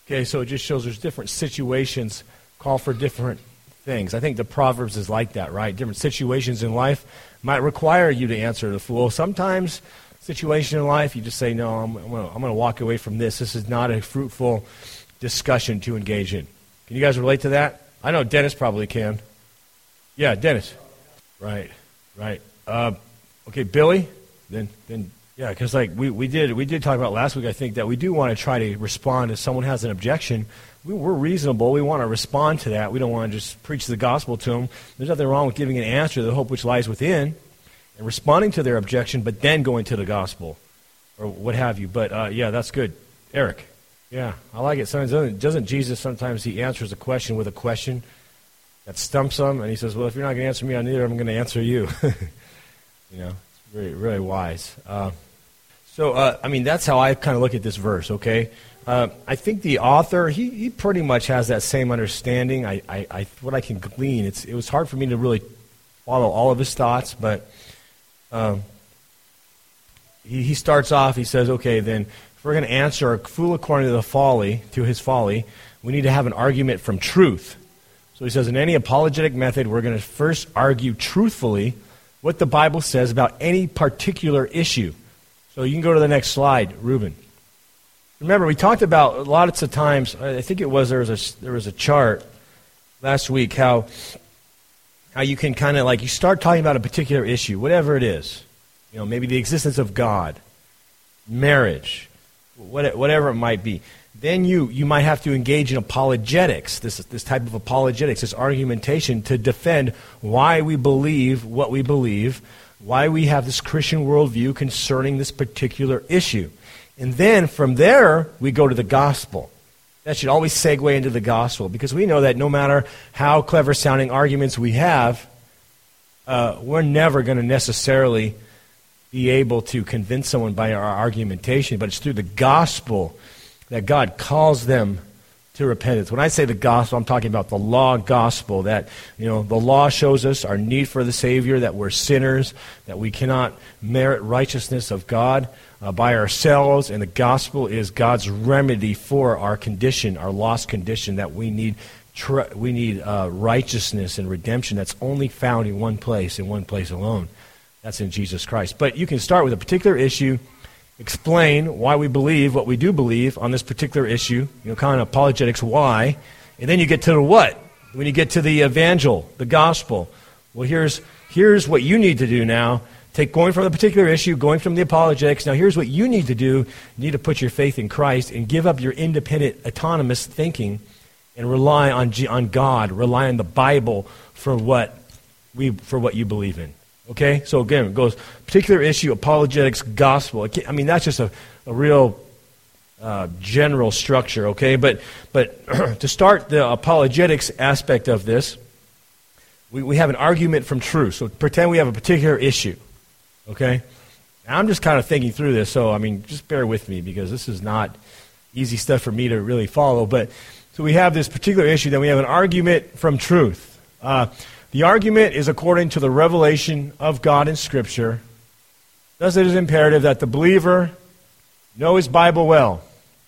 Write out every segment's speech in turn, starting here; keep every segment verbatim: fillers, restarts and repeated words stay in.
Okay, so it just shows there's different situations call for different things. I think the Proverbs is like that, right? Different situations in life might require you to answer the fool. Sometimes situation in life, you just say, no, I'm, I'm going to walk away from this. This is not a fruitful discussion to engage in. Can you guys relate to that? I know Dennis probably can. Yeah, Dennis. Right, right. Uh, okay, Billy. Then, then, yeah, because like we, we did we did talk about last week. I think that we do want to try to respond if someone has an objection. We, we're reasonable. We want to respond to that. We don't want to just preach the gospel to them. There's nothing wrong with giving an answer to the hope which lies within and responding to their objection, but then going to the gospel or what have you. But uh, yeah, that's good, Eric. Yeah, I like it. Sometimes doesn't, doesn't Jesus sometimes he answers a question with a question that stumps him, and he says, well, if you're not going to answer me on either, I'm going to answer you. You know, it's really, really wise. Uh, so, uh, I mean, that's how I kind of look at this verse, okay? Uh, I think the author, he, he pretty much has that same understanding. I, I, I what I can glean, it's, it was hard for me to really follow all of his thoughts, but um, he, he starts off, he says, okay, then, if we're going to answer a fool according to the folly, to his folly, we need to have an argument from truth. So he says, in any apologetic method, we're going to first argue truthfully what the Bible says about any particular issue. So you can go to the next slide, Reuben. Remember, we talked about lots of times, I think it was there was a, there was a chart last week, how, how you can kind of like, you start talking about a particular issue, whatever it is. You know, maybe the existence of God, marriage, whatever it might be. Then you, you might have to engage in apologetics, this, this type of apologetics, this argumentation to defend why we believe what we believe, why we have this Christian worldview concerning this particular issue. And then from there, we go to the gospel. That should always segue into the gospel, because we know that no matter how clever-sounding arguments we have, uh, we're never going to necessarily be able to convince someone by our argumentation, but it's through the gospel that God calls them to repentance. When I say the gospel, I'm talking about the law gospel, that, you know, the law shows us our need for the Savior, that we're sinners, that we cannot merit righteousness of God uh, by ourselves, and the gospel is God's remedy for our condition, our lost condition, that we need tr- we need uh, righteousness and redemption that's only found in one place, in one place alone. That's in Jesus Christ. But you can start with a particular issue, explain why we believe what we do believe on this particular issue, you know, kind of apologetics, why, and then you get to the what. When you get to the evangel, the gospel, well, here's here's what you need to do now. Take going from the particular issue, going from the apologetics, now here's what you need to do. You need to put your faith in Christ and give up your independent, autonomous thinking and rely on G- on God, rely on the Bible for what we for what you believe in. Okay, so again, it goes particular issue, apologetics, gospel. I mean, that's just a, a real uh, general structure, okay? But but to start the apologetics aspect of this, we, we have an argument from truth. So pretend we have a particular issue, okay? Now, I'm just kind of thinking through this, so I mean, just bear with me, because this is not easy stuff for me to really follow. But so we have this particular issue, then we have an argument from truth. Uh, The argument is according to the revelation of God in Scripture. Thus it is imperative that the believer know his Bible well.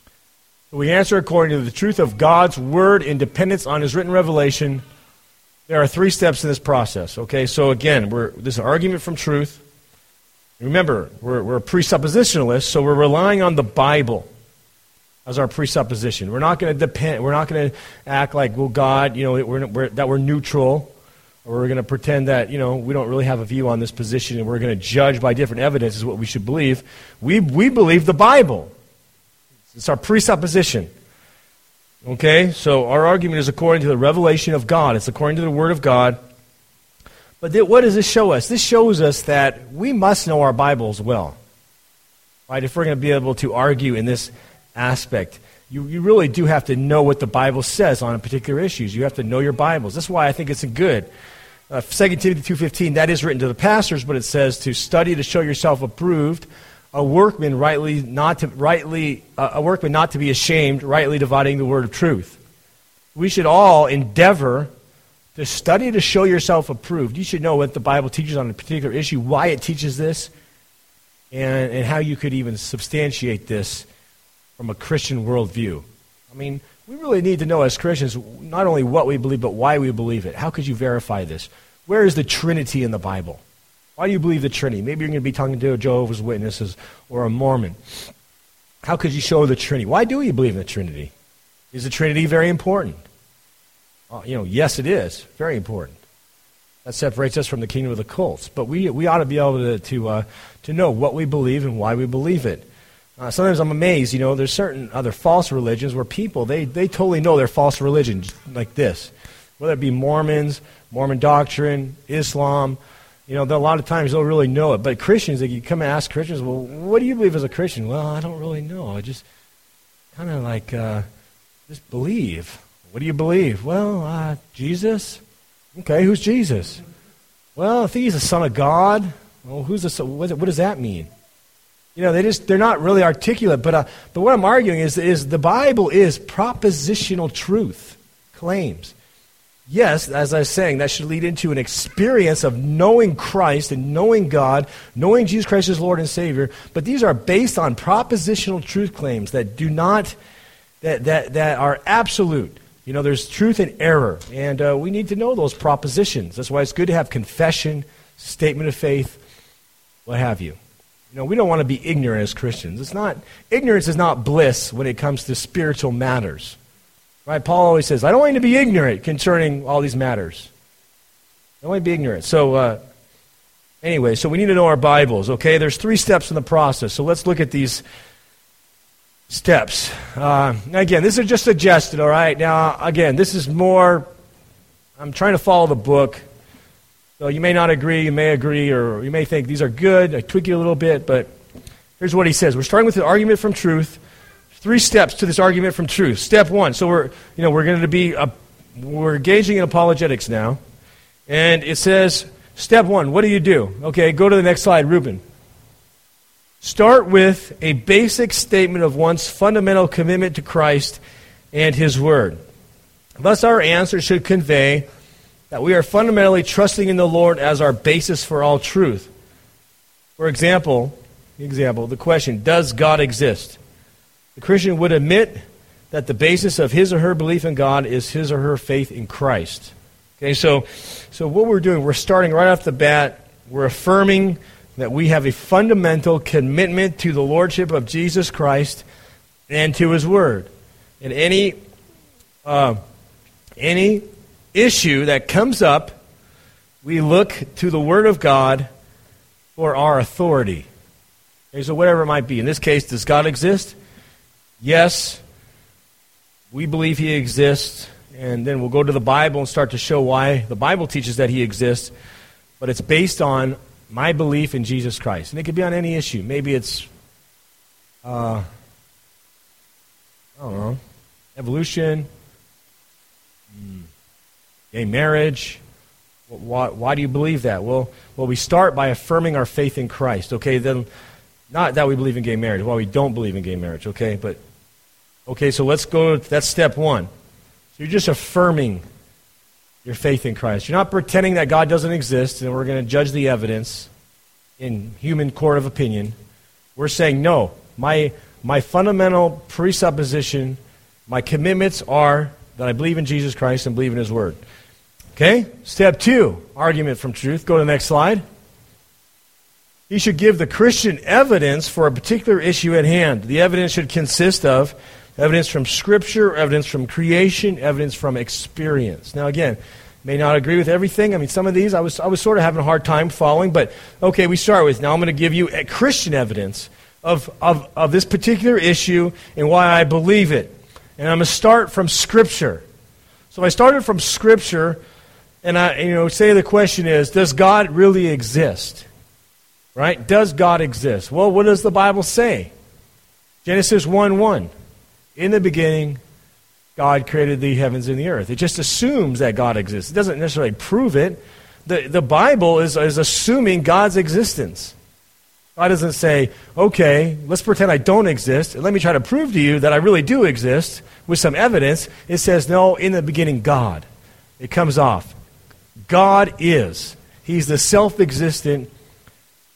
So we answer according to the truth of God's Word in dependence on His written revelation. There are three steps in this process. Okay, so again, we're, this is an argument from truth. Remember, we're, we're a presuppositionalist, so we're relying on the Bible as our presupposition. We're not going to depend. We're not going to act like, well, God, you know, we're, we're, that we're neutral. Or we're going to pretend that, you know, we don't really have a view on this position and we're going to judge by different evidence is what we should believe. We we believe the Bible. It's our presupposition. Okay? So our argument is according to the revelation of God. It's according to the Word of God. But th- what does this show us? This shows us that we must know our Bibles well. Right? If we're going to be able to argue in this aspect. You, you really do have to know what the Bible says on particular issues. You have to know your Bibles. That's why I think it's good. Uh, Second Timothy two fifteen, that is written to the pastors, but it says to study to show yourself approved, a workman rightly not to rightly uh, a workman not to be ashamed, rightly dividing the word of truth. We should all endeavor to study to show yourself approved. You should know what the Bible teaches on a particular issue, why it teaches this, and, and how you could even substantiate this from a Christian worldview. I mean, we really need to know as Christians not only what we believe, but why we believe it. How could you verify this? Where is the Trinity in the Bible? Why do you believe the Trinity? Maybe you're going to be talking to a Jehovah's Witnesses or a Mormon. How could you show the Trinity? Why do you believe in the Trinity? Is the Trinity very important? Uh, you know, yes, it is. Very important. That separates us from the kingdom of the cults. But we we ought to be able to to, uh, to know what we believe and why we believe it. Uh, sometimes I'm amazed, you know, there's certain other false religions where people, they, they totally know they're false religions like this. Whether it be Mormons, Mormon doctrine, Islam, you know, a lot of times they'll really know it. But Christians, like, you come and ask Christians, well, what do you believe as a Christian? Well, I don't really know. I just kind of like, uh, just believe. What do you believe? Well, uh, Jesus. Okay, who's Jesus? Well, I think he's the Son of God. Well, who's the Son? What does that mean? You know, they just, they're not really articulate. But uh, but what I'm arguing is, is the Bible is propositional truth claims. Yes, as I was saying, that should lead into an experience of knowing Christ and knowing God, knowing Jesus Christ as Lord and Savior. But these are based on propositional truth claims that do not, that that, that are absolute. You know, there's truth and error, and uh, we need to know those propositions. That's why it's good to have confession, statement of faith, what have you. You know, we don't want to be ignorant as Christians. It's not, ignorance is not bliss when it comes to spiritual matters. Right? Paul always says, I don't want you to be ignorant concerning all these matters. I don't want you to be ignorant. So, uh, anyway, so we need to know our Bibles, okay? There's three steps in the process, so let's look at these steps. Uh, again, this is just suggested, all right? Now, again, this is more, I'm trying to follow the book. So you may not agree, you may agree, or you may think these are good. I tweak it a little bit, but here's what he says. We're starting with the argument from truth. Three steps to this argument from truth. Step one. So we're, you know, we're going to be, uh, we're engaging in apologetics now. And it says, step one, what do you do? Okay, go to the next slide, Ruben. Start with a basic statement of one's fundamental commitment to Christ and His Word. Thus, our answer should convey that we are fundamentally trusting in the Lord as our basis for all truth. For example, example, the question, does God exist? The Christian would admit that the basis of his or her belief in God is his or her faith in Christ. Okay, so, so what we're doing, we're starting right off the bat, we're affirming that we have a fundamental commitment to the Lordship of Jesus Christ and to His Word. And any uh, any issue that comes up, we look to the Word of God for our authority. Okay, so whatever it might be. In this case, does God exist? Yes. We believe He exists. And then we'll go to the Bible and start to show why the Bible teaches that He exists. But it's based on my belief in Jesus Christ. And it could be on any issue. Maybe it's, uh, I don't know, evolution, gay marriage. Why, why do you believe that? Well, well, we start by affirming our faith in Christ. Okay, then, not that we believe in gay marriage. Well, we don't believe in gay marriage, okay? But, okay, so let's go, that's step one. So you're just affirming your faith in Christ. You're not pretending that God doesn't exist and we're going to judge the evidence in human court of opinion. We're saying, no, my my fundamental presupposition, my commitments are that I believe in Jesus Christ and believe in His Word. Okay? Step two, argument from truth. Go to the next slide. He should give the Christian evidence for a particular issue at hand. The evidence should consist of evidence from Scripture, evidence from creation, evidence from experience. Now again, may not agree with everything. I mean, some of these I was I was sort of having a hard time following, but okay, we start with, now I'm going to give you a Christian evidence of, of, of this particular issue and why I believe it. And I'm going to start from Scripture. So if I started from Scripture, and I, you know, say the question is, does God really exist? Right? Does God exist? Well, what does the Bible say? Genesis one one. In the beginning, God created the heavens and the earth. It just assumes that God exists. It doesn't necessarily prove it. The, the Bible is, is assuming God's existence. God doesn't say, okay, let's pretend I don't exist, and let me try to prove to you that I really do exist with some evidence. It says, no, in the beginning, God. It comes off. God is. He's the self-existent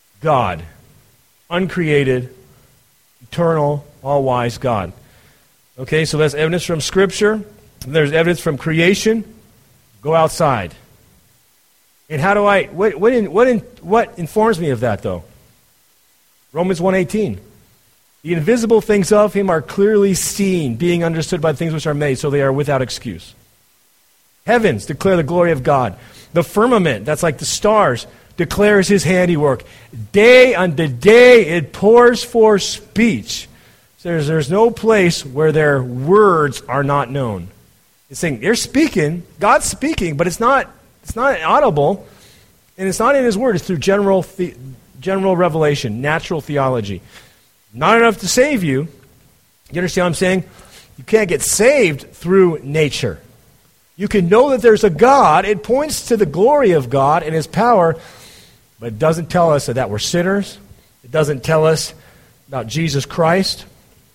God. Uncreated, eternal, all-wise God. Okay, so that's evidence from Scripture. There's evidence from creation. Go outside. And how do I, what what in, what, in, what informs me of that, though? Romans one eighteen. The invisible things of him are clearly seen, being understood by things which are made, so they are without excuse. Heavens declare the glory of God. The firmament, that's like the stars, declares his handiwork. Day unto day it pours forth speech. So there's, there's no place where their words are not known. It's saying they're speaking, God's speaking, but it's not it's not audible, and it's not in his word. It's through general the, general revelation, natural theology. Not enough to save you. You understand what I'm saying? You can't get saved through nature. You can know that there's a God. It points to the glory of God and his power, but it doesn't tell us that we're sinners. It doesn't tell us about Jesus Christ,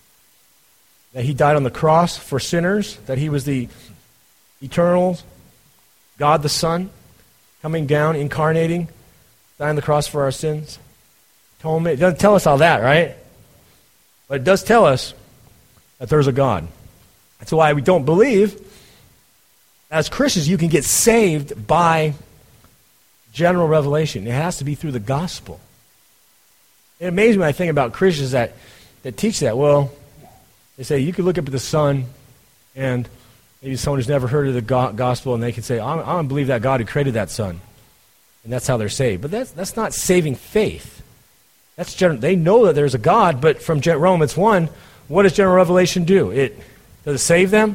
that he died on the cross for sinners, that he was the eternal God the Son, coming down, incarnating, dying on the cross for our sins. Atonement. It doesn't tell us all that, right? But it does tell us that there's a God. That's why we don't believe, as Christians, you can get saved by general revelation. It has to be through the gospel. It amazes me when I think about Christians that, that teach that. Well, they say you can look up at the sun, and maybe someone who's never heard of the go- gospel, and they can say, I don't, I don't believe that God who created that sun. And that's how they're saved. But that's, that's not saving faith. That's general. They know that there's a God, but from Romans one, what does general revelation do? It does it save them?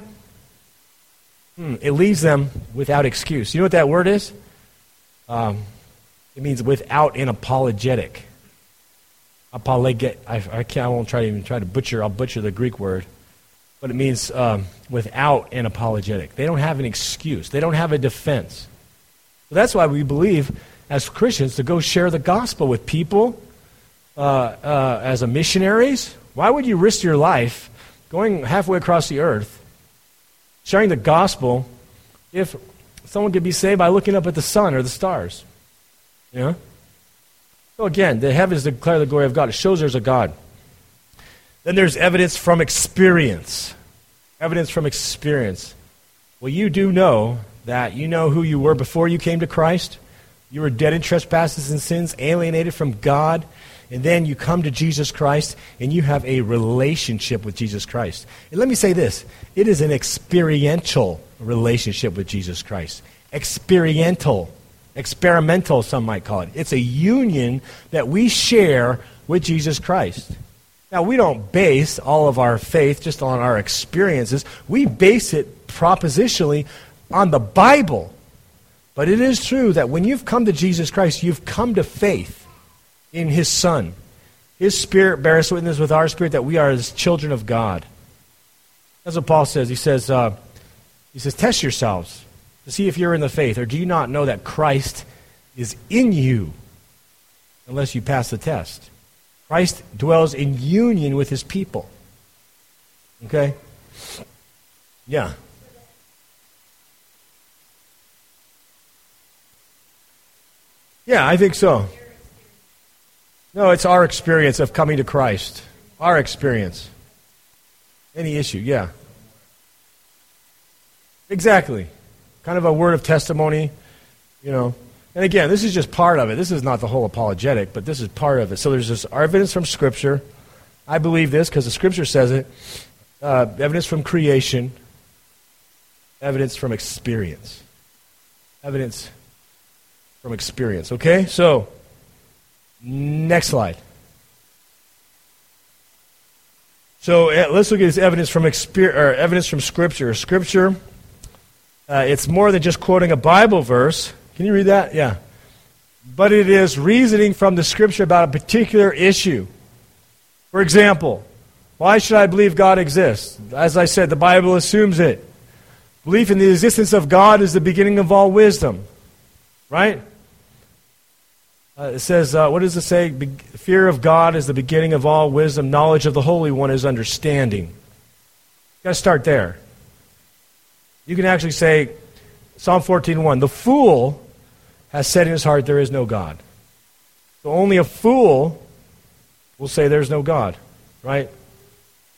Hmm, it leaves them without excuse. You know what that word is? Um, it means without an apologetic. Apologet. I, I can't. I won't try to even try to butcher. I'll butcher the Greek word, but it means um, without an apologetic. They don't have an excuse. They don't have a defense. So that's why we believe, as Christians, to go share the gospel with people. Uh, uh, as a missionaries, why would you risk your life going halfway across the earth, sharing the gospel, if someone could be saved by looking up at the sun or the stars? You know? So again, the heavens declare the glory of God. It shows there's a God. Then there's evidence from experience. Evidence from experience. Well, you do know that you know who you were before you came to Christ. You were dead in trespasses and sins, alienated from God. And then you come to Jesus Christ, and you have a relationship with Jesus Christ. And let me say this. It is an experiential relationship with Jesus Christ. Experiential. Experimental, some might call it. It's a union that we share with Jesus Christ. Now, we don't base all of our faith just on our experiences. We base it propositionally on the Bible. But it is true that when you've come to Jesus Christ, you've come to faith in his Son. His Spirit bears witness with our spirit that we are his children of God. That's what Paul says. He says, uh, he says, test yourselves to see if you're in the faith, or do you not know that Christ is in you unless you pass the test? Christ dwells in union with his people. Okay? Yeah. Yeah, I think so. No, it's our experience of coming to Christ. Our experience. Any issue, yeah. Exactly. Kind of a word of testimony, you know. And again, this is just part of it. This is not the whole apologetic, but this is part of it. So there's this evidence from Scripture. I believe this because the Scripture says it. Uh, evidence from creation. Evidence from experience. Evidence from experience. Okay? So, next slide. So uh, let's look at this evidence from exper- or evidence from Scripture. Scripture, uh, it's more than just quoting a Bible verse. Can you read that? Yeah. But it is reasoning from the Scripture about a particular issue. For example, why should I believe God exists? As I said, the Bible assumes it. Belief in the existence of God is the beginning of all wisdom. Right? Uh, it says, uh, what does it say? Be- fear of God is the beginning of all wisdom. Knowledge of the Holy One is understanding. You've got to start there. You can actually say, Psalm fourteen one, the fool has said in his heart there is no God. So only a fool will say there's no God. Right?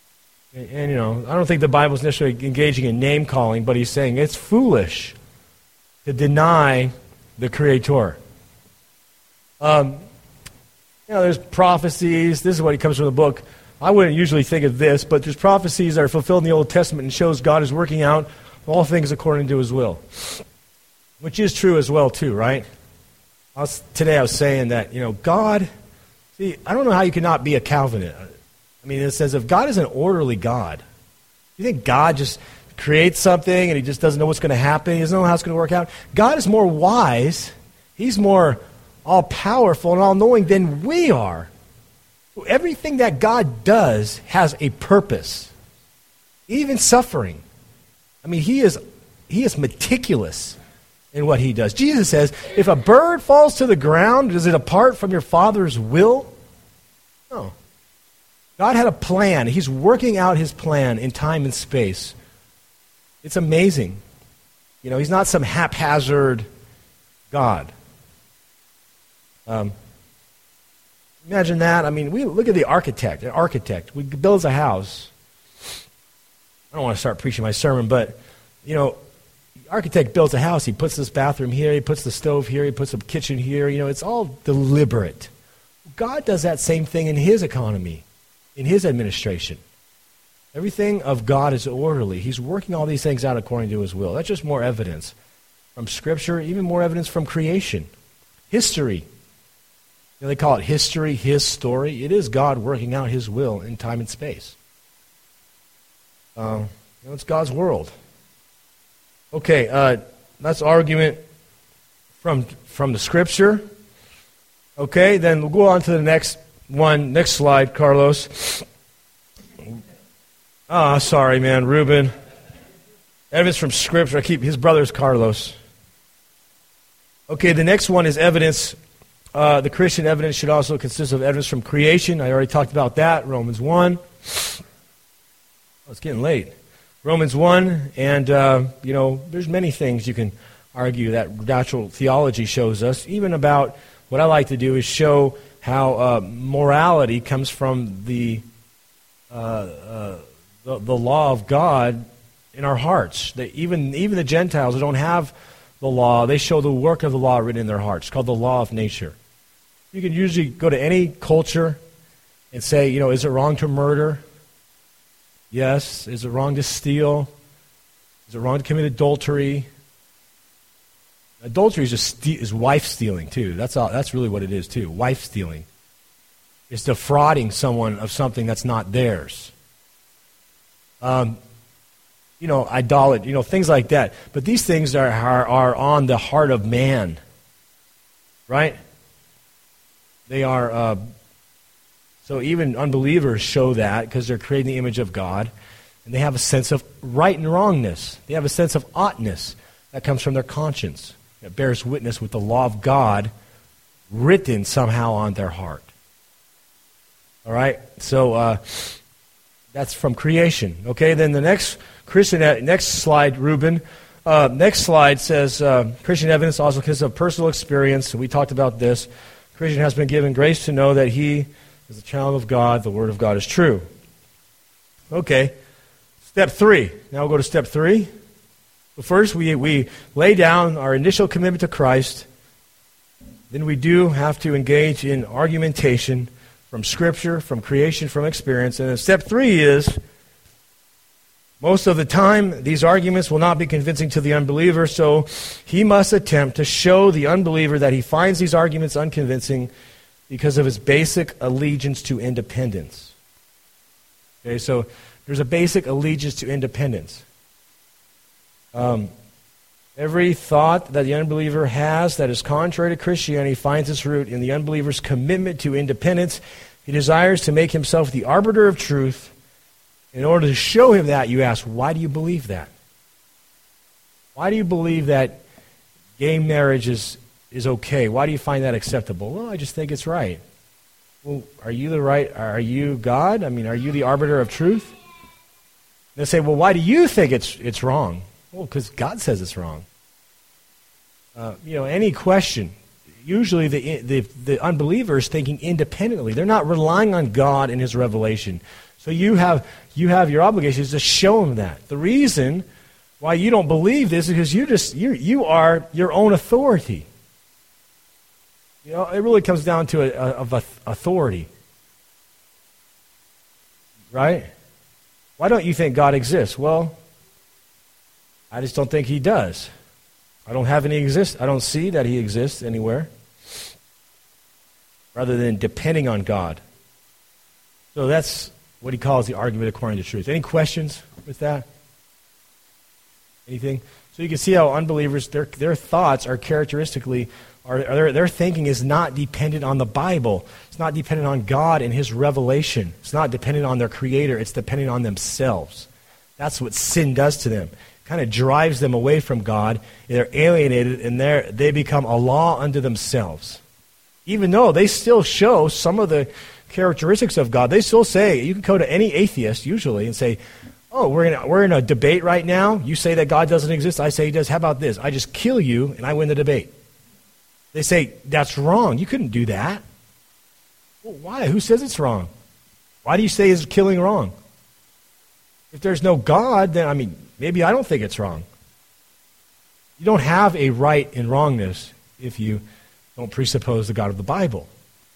And, and, you know, I don't think the Bible's necessarily engaging in name-calling, but he's saying it's foolish to deny the Creator. Um, you know, there's prophecies. This is what he comes from the book. I wouldn't usually think of this, but there's prophecies that are fulfilled in the Old Testament and shows God is working out all things according to his will, which is true as well, too, right? I was, today I was saying that, you know, God, see, I don't know how you cannot be a Calvinist. I mean, it says if God is an orderly God, you think God just creates something and he just doesn't know what's going to happen, he doesn't know how it's going to work out? God is more wise, he's more all-powerful and all-knowing than we are. So everything that God does has a purpose, even suffering. I mean, he is he is meticulous in what he does. Jesus says, if a bird falls to the ground, does it depart from your Father's will? No. God had a plan. He's working out his plan in time and space. It's amazing. You know, he's not some haphazard God. Um, imagine that. I mean, we look at the architect. An architect. We builds a house. I don't want to start preaching my sermon, but, you know, the architect builds a house. He puts this bathroom here. He puts the stove here. He puts a kitchen here. You know, it's all deliberate. God does that same thing in his economy, in his administration. Everything of God is orderly. He's working all these things out according to his will. That's just more evidence from Scripture, even more evidence from creation. History. You know, they call it history, his story. It is God working out his will in time and space. Uh, you know, it's God's world. Okay, uh, that's argument from from the Scripture. Okay, then we'll go on to the next one. Next slide, Carlos. Ah, oh, sorry, man, Ruben. Evidence from Scripture. I keep his brother's Carlos. Okay, the next one is evidence. Uh, the Christian evidence should also consist of evidence from creation. I already talked about that. Romans one. Oh, it's getting late. Romans one, and, uh, you know, there's many things you can argue that natural theology shows us. Even about, what I like to do is show how uh, morality comes from the, uh, uh, the the law of God in our hearts. They, even, even the Gentiles who don't have the law, they show the work of the law written in their hearts. It's called the law of nature. You can usually go to any culture and say, you know, is it wrong to murder? Yes. Is it wrong to steal? Is it wrong to commit adultery? Adultery is just ste- is wife stealing too. That's all. That's really what it is too. Wife stealing. It's defrauding someone of something that's not theirs. Um, you know, idolatry. You know, things like that. But these things are are, are on the heart of man, right? They are. Uh, So even unbelievers show that because they're creating the image of God, and they have a sense of right and wrongness. They have a sense of oughtness that comes from their conscience. It bears witness with the law of God written somehow on their heart. All right? So uh, that's from creation. Okay, then the next Christian, next slide, Ruben. Uh, next slide says uh, Christian evidence also consists of personal experience. We talked about this. Christian has been given grace to know that he as a child of God, the Word of God is true. Okay, step three. Now we'll go to step three. So first, we, we lay down our initial commitment to Christ. Then we do have to engage in argumentation from Scripture, from creation, from experience. And then step three is, most of the time, these arguments will not be convincing to the unbeliever, so he must attempt to show the unbeliever that he finds these arguments unconvincing because of his basic allegiance to independence. Okay, so there's a basic allegiance to independence. Um, every thought that the unbeliever has that is contrary to Christianity finds its root in the unbeliever's commitment to independence. He desires to make himself the arbiter of truth. In order to show him that, you ask, why do you believe that? Why do you believe that gay marriage is is okay? Why do you find that acceptable? Well, I just think it's right. Well, are you the right, are you God? I mean, are you the arbiter of truth? They say, well, why do you think it's it's wrong? Well, because God says it's wrong. Uh, you know, any question, usually the, the the unbeliever is thinking independently. They're not relying on God and his revelation. So So you have you have your obligation is to show them that. The reason why you don't believe this is because you just you you are your own authority. You know, it really comes down to a, a, of a, authority, right? Why don't you think God exists? Well, I just don't think He does. I don't have any exist. I don't see that He exists anywhere. Rather than depending on God. So that's what he calls the argument according to truth. Any questions with that? Anything? So you can see how unbelievers, their their thoughts are characteristically, are, are their, their thinking is not dependent on the Bible. It's not dependent on God and His revelation. It's not dependent on their Creator. It's dependent on themselves. That's what sin does to them. It kind of drives them away from God. They're alienated, and they they become a law unto themselves. Even though they still show some of the characteristics of God, they still say, you can go to any atheist usually and say, oh, we're in a, we're in a debate right now. You say that God doesn't exist. I say He does. How about this? I just kill you and I win the debate. They say, that's wrong. You couldn't do that. Well, why? Who says it's wrong? Why do you say is killing wrong? If there's no God, then, I mean, maybe I don't think it's wrong. You don't have a right and wrongness if you don't presuppose the God of the Bible.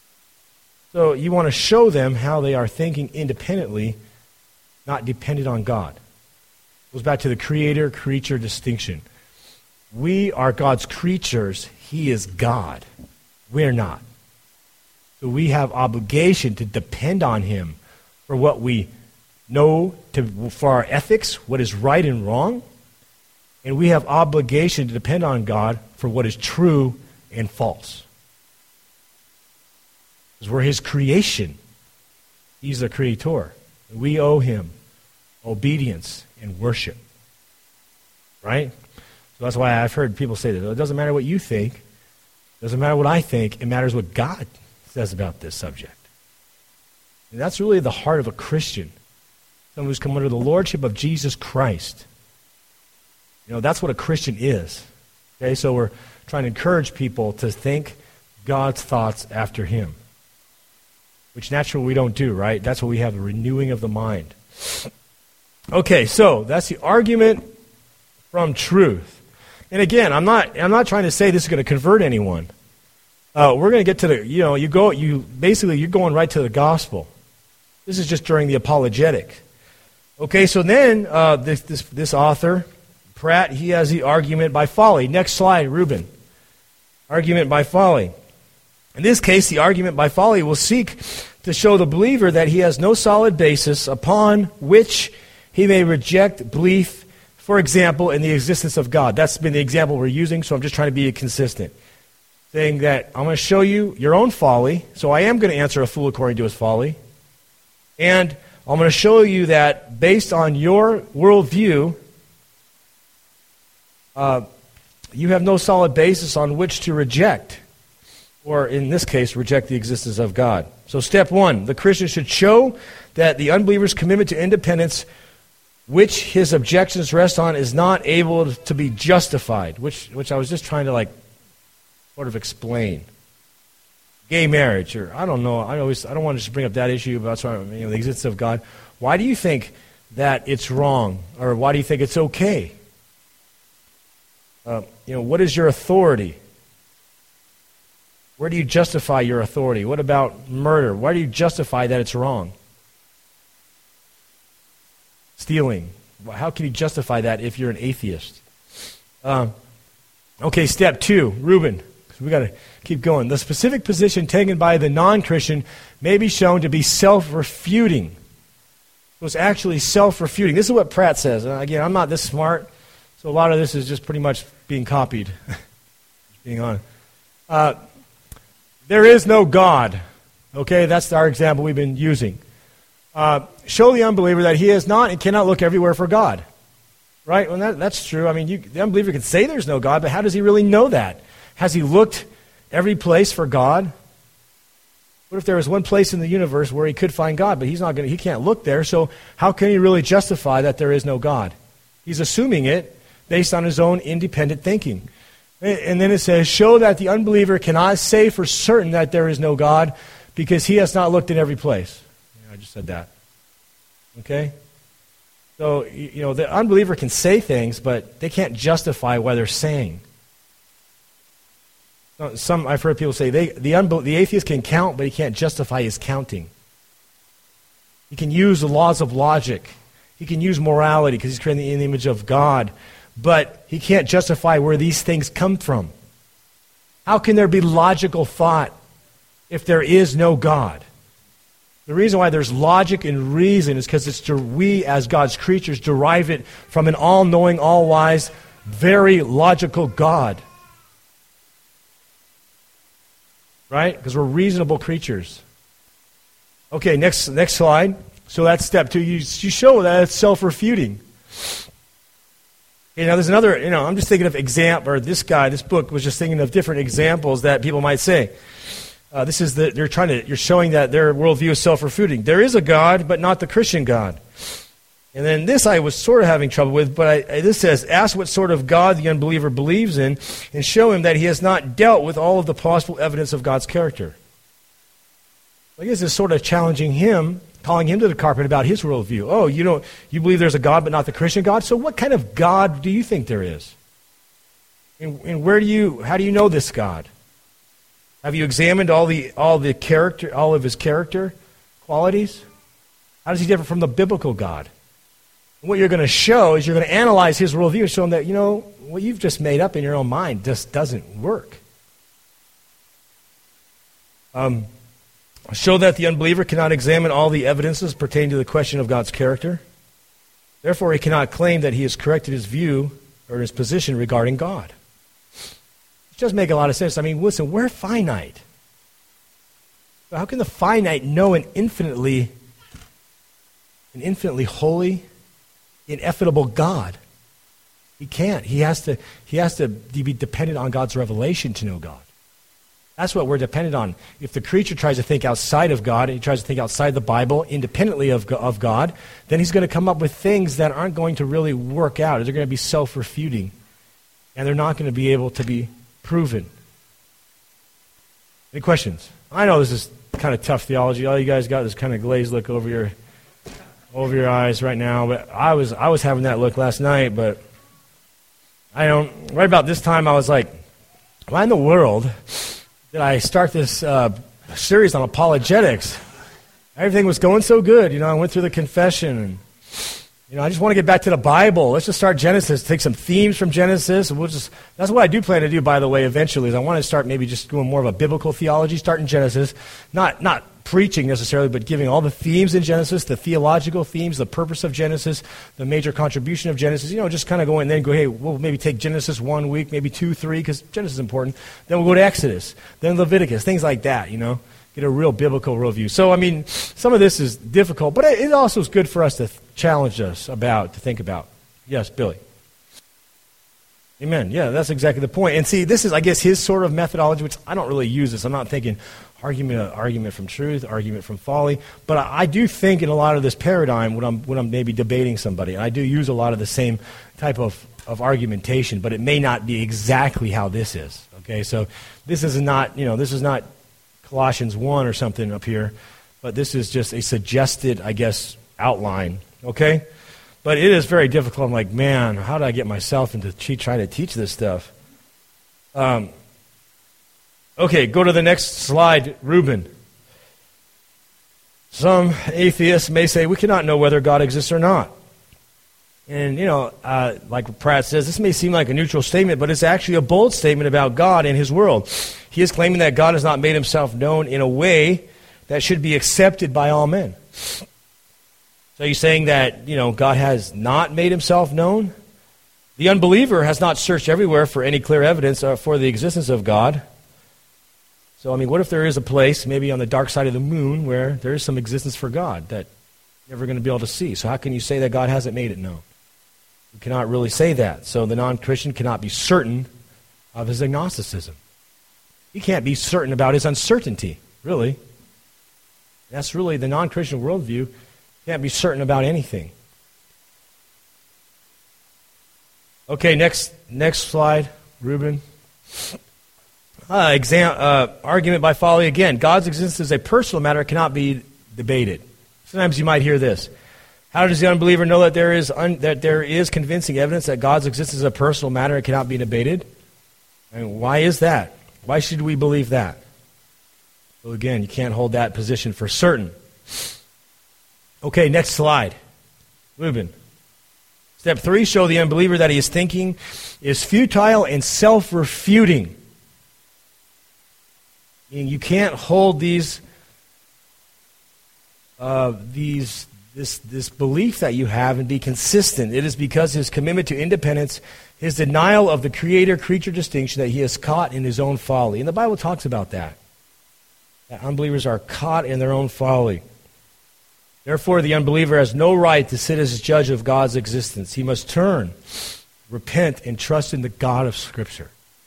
So you want to show them how they are thinking independently, not dependent on God. It goes back to the creator-creature distinction. We are God's creatures. He is God. We're not. So we have obligation to depend on Him for what we know, to, for our ethics, what is right and wrong. And we have obligation to depend on God for what is true and false. Because we're His creation. He's the creator. We owe Him obedience and worship. Right? So that's why I've heard people say that. It doesn't matter what you think. It doesn't matter what I think. It matters what God says about this subject. And that's really the heart of a Christian. Someone who's come under the lordship of Jesus Christ. You know, that's what a Christian is. Okay, so we're trying to encourage people to think God's thoughts after Him. Which naturally we don't do, right? That's what we have, a renewing of the mind. Okay, so that's the argument from truth. And again, I'm not I'm not trying to say this is going to convert anyone. Uh, we're going to get to the, you know, you go, you basically, you're going right to the gospel. This is just during the apologetic. Okay, so then uh, this, this this author, Pratt, he has the argument by folly. Next slide, Ruben. Argument by folly. In this case, the argument by folly will seek to show the believer that he has no solid basis upon which he may reject belief, for example, in the existence of God. That's been the example we're using, so I'm just trying to be consistent. Saying that I'm going to show you your own folly, so I am going to answer a fool according to his folly. And I'm going to show you that based on your worldview, uh, you have no solid basis on which to reject, or in this case, reject the existence of God. So step one, the Christian should show that the unbeliever's commitment to independence, which his objections rest on, is not able to be justified, which which I was just trying to like sort of explain. Gay marriage, or I don't know, I always I don't want to just bring up that issue about sorry, you know, the existence of God. Why do you think that it's wrong, or why do you think it's okay? Uh, you know, what is your authority? Where do you justify your authority? What about murder? Why do you justify that it's wrong? Stealing. How can you justify that if you're an atheist? Um, okay, step two, Reuben. We got to keep going. The specific position taken by the non-Christian may be shown to be self-refuting. So it's actually self-refuting. This is what Pratt says. And again, I'm not this smart, so a lot of this is just pretty much being copied. Just being honest. Uh, there is no God. Okay, that's our example we've been using. Uh, show the unbeliever that he is not and cannot look everywhere for God. Right? Well, that, that's true. I mean, you, the unbeliever can say there's no God, but how does he really know that? Has he looked every place for God? What if there was one place in the universe where he could find God, but he's not going to, he can't look there, so how can he really justify that there is no God? He's assuming it based on his own independent thinking. And then it says, show that the unbeliever cannot say for certain that there is no God because he has not looked in every place. Yeah, I just said that. Okay? So, you know, the unbeliever can say things, but they can't justify what they're saying. Some, I've heard people say, they, the, unbe- the atheist can count, but he can't justify his counting. He can use the laws of logic. He can use morality because he's created in the image of God, but he can't justify where these things come from. How can there be logical thought if there is no God? The reason why there's logic and reason is because it's to, we as God's creatures derive it from an all-knowing, all-wise, very logical God. Right? Because we're reasonable creatures. Okay, next next slide. So that's step two. You, you show that it's self-refuting. Okay, now there's another, you know, I'm just thinking of example, or this guy, this book was just thinking of different examples that people might say. Uh, this is the, they're trying to, you're showing that their worldview is self-refuting. There is a God, but not the Christian God. And then this I was sort of having trouble with, but I, I, this says, ask what sort of God the unbeliever believes in, and show him that he has not dealt with all of the possible evidence of God's character. I guess it's sort of challenging him, calling him to the carpet about his worldview. Oh, you know, you believe there's a God, but not the Christian God? So what kind of God do you think there is? And, and where do you, how do you know this God? Have you examined all the all the character, all of his character qualities? How does he differ from the biblical God? And what you're going to show is you're going to analyze his worldview and show him that, you know, what you've just made up in your own mind just doesn't work. Um, show that the unbeliever cannot examine all the evidences pertaining to the question of God's character. Therefore, he cannot claim that he has corrected his view or his position regarding God. It does make a lot of sense. I mean, listen, we're finite. So how can the finite know an infinitely, an infinitely holy, ineffable God? He can't. He has to. He has to be dependent on God's revelation to know God. That's what we're dependent on. If the creature tries to think outside of God, and he tries to think outside the Bible, independently of of God, then he's going to come up with things that aren't going to really work out. They're going to be self-refuting, and they're not going to be able to be proven. Any questions? I know this is kind of tough theology. All you guys got this kind of glazed look over your over your eyes right now. But I was I was having that look last night. But I don't. Right about this time, I was like, why in the world did I start this uh, series on apologetics? Everything was going so good. You know, I went through the confession and. You know, I just want to get back to the Bible. Let's just start Genesis, take some themes from Genesis, and we'll just, that's what I do plan to do, by the way, eventually, is I want to start maybe just doing more of a biblical theology, start in Genesis, not not preaching necessarily, but giving all the themes in Genesis, the theological themes, the purpose of Genesis, the major contribution of Genesis, you know, just kind of go in there and go, hey, we'll maybe take Genesis one week, maybe two, three, because Genesis is important. Then we'll go to Exodus, then Leviticus, things like that, you know. Get a real biblical worldview. So, I mean, some of this is difficult, but it also is good for us to challenge us about, to think about. Yes, Billy. Amen. Yeah, that's exactly the point. And see, this is, I guess, his sort of methodology, which I don't really use this. I'm not thinking argument argument from truth, argument from folly. But I, I do think in a lot of this paradigm when I'm when I'm maybe debating somebody, I do use a lot of the same type of, of argumentation, but it may not be exactly how this is. Okay, so this is not, you know, this is not Colossians one or something up here, but this is just a suggested, I guess, outline, okay? But it is very difficult. I'm like, man, how did I get myself into che- trying to teach this stuff? Um, okay, go to the next slide, Reuben. Some atheists may say, we cannot know whether God exists or not. And, you know, uh, like Pratt says, this may seem like a neutral statement, but it's actually a bold statement about God and his world. He is claiming that God has not made himself known in a way that should be accepted by all men. So you're saying that, you know, God has not made himself known? The unbeliever has not searched everywhere for any clear evidence uh, for the existence of God. So, I mean, what if there is a place, maybe on the dark side of the moon, where there is some existence for God that you're never going to be able to see? So how can you say that God hasn't made it known? You cannot really say that. So the non-Christian cannot be certain of his agnosticism. He can't be certain about his uncertainty, really. That's really the non-Christian worldview. Can't be certain about anything. Okay, next next slide, Reuben. Uh, exam, uh, argument by folly again. God's existence is a personal matter, cannot be debated. Sometimes you might hear this. How does the unbeliever know that there is un, that there is convincing evidence that God's existence is a personal matter and cannot be debated? And why is that? Why should we believe that? Well, again, you can't hold that position for certain. Okay, next slide. Moving. Step three, show the unbeliever that his thinking is futile and self-refuting. Meaning you can't hold these, uh, these, this, this belief that you have and be consistent. It is because his commitment to independence, his denial of the creator-creature distinction that he is caught in his own folly. And the Bible talks about that. That unbelievers are caught in their own folly. Therefore, the unbeliever has no right to sit as a judge of God's existence. He must turn, repent, and trust in the God of Scripture.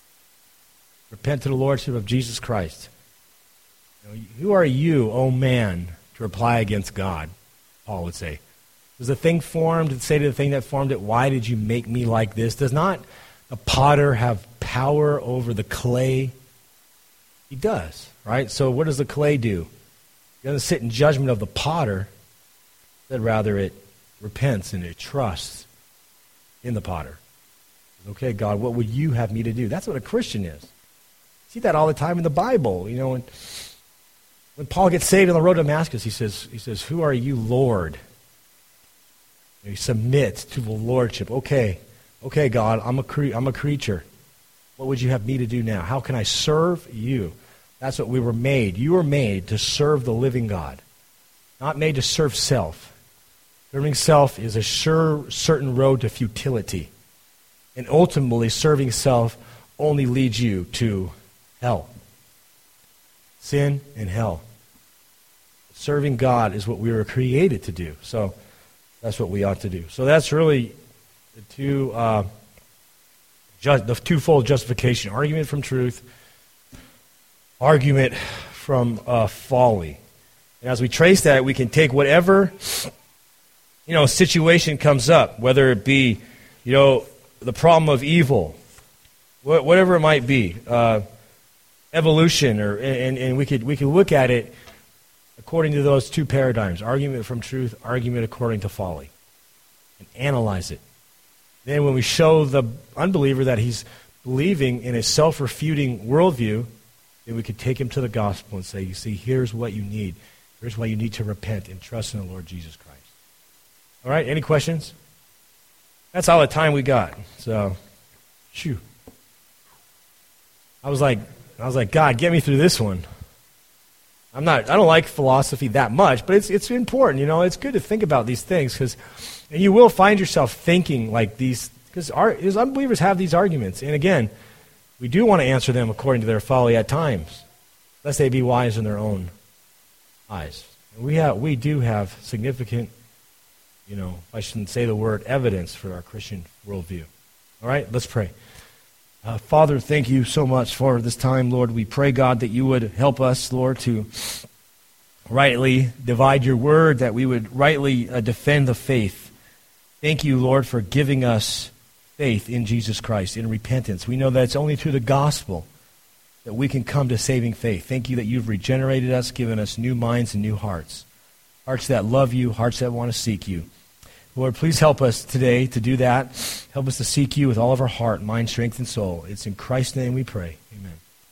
Repent to the Lordship of Jesus Christ. You know, who are you, O man, to reply against God? Paul would say. Was the thing formed and say to the thing that formed it, why did you make me like this? Does not the potter have power over the clay? He does, right? So what does the clay do? He doesn't sit in judgment of the potter. That rather it repents and it trusts in the potter. Okay, God, what would you have me to do? That's what a Christian is. You see that all the time in the Bible. You know, when, when Paul gets saved on the road to Damascus, he says, he says, who are you, Lord? And he submits to the lordship. Okay, okay, God, I'm a cre- I'm a creature. What would you have me to do now? How can I serve you? That's what we were made. You were made to serve the living God, not made to serve self. Serving self is a sure, certain road to futility. And ultimately, serving self only leads you to hell. Sin and hell. Serving God is what we were created to do. So that's what we ought to do. So that's really the two, uh, ju- the twofold justification: argument from truth, argument from uh, folly. And as we trace that, we can take whatever, you know, situation comes up, whether it be, you know, the problem of evil, wh- whatever it might be, uh, evolution, or and, and we could we could look at it according to those two paradigms: argument from truth, argument according to folly, and analyze it. Then, when we show the unbeliever that he's believing in a self-refuting worldview, then we could take him to the gospel and say, "You see, here's what you need. Here's why you need to repent and trust in the Lord Jesus Christ." All right, any questions? That's all the time we got. So, shoo. I was like, I was like, God, get me through this one. I'm not. I don't like philosophy that much, but it's it's important. You know, it's good to think about these things because, and you will find yourself thinking like these because unbelievers have these arguments, and again, we do want to answer them according to their folly at times, lest they be wise in their own eyes. And we have, we do have significant, you know, I shouldn't say the word evidence for our Christian worldview. All right, let's pray. Uh, Father, thank you so much for this time, Lord. We pray, God, that you would help us, Lord, to rightly divide your word, that we would rightly uh, defend the faith. Thank you, Lord, for giving us faith in Jesus Christ, in repentance. We know that it's only through the gospel that we can come to saving faith. Thank you that you've regenerated us, given us new minds and new hearts. Hearts that love you, hearts that want to seek you. Lord, please help us today to do that. Help us to seek you with all of our heart, mind, strength, and soul. It's in Christ's name we pray. Amen.